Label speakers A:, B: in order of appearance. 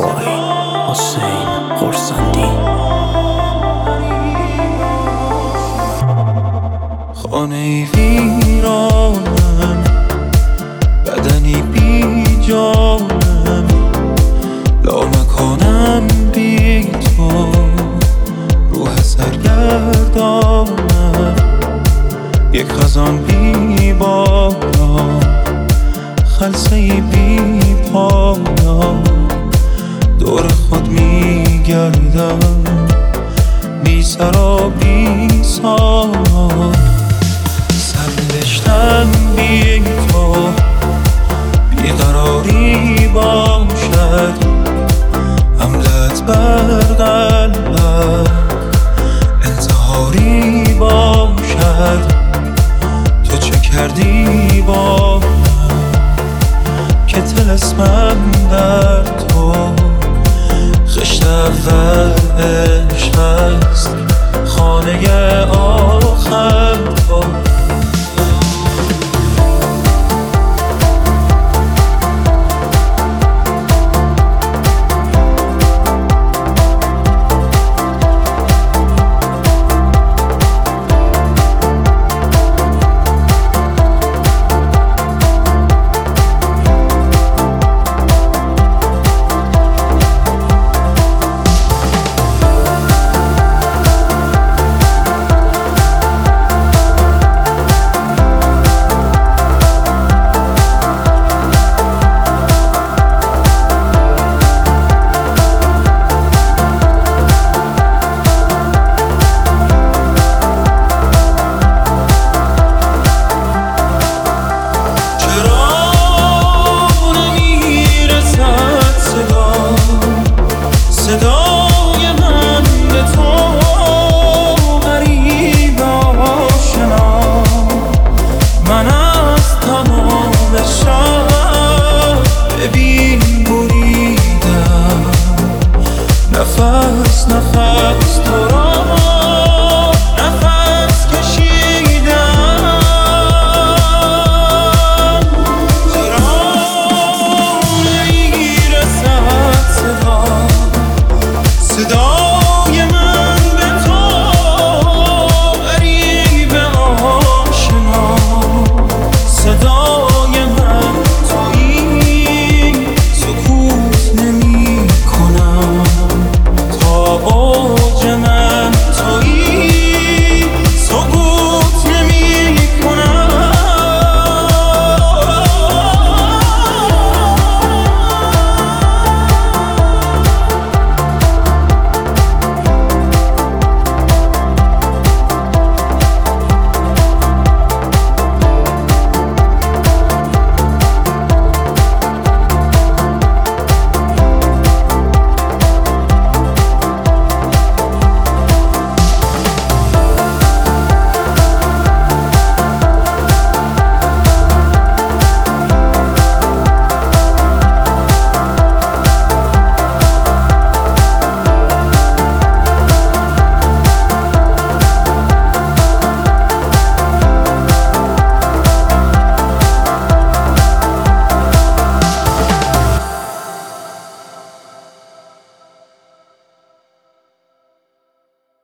A: وای حسین خورسندی.
B: خانه ویرانم، بدنی بی جانم، لامکانم بی تو، روح سرگردانم، یک خزان بی بالا، خلسه‌ای بی پایا، دور خود میگردم، بی سر و بی سامان، سرنوشتم بی تو، بیقراری باشد، حملت بر قلبم انتحاری باشد. تو چه کردی با من که طلسمم در تو، خشت اول عشق است، خانه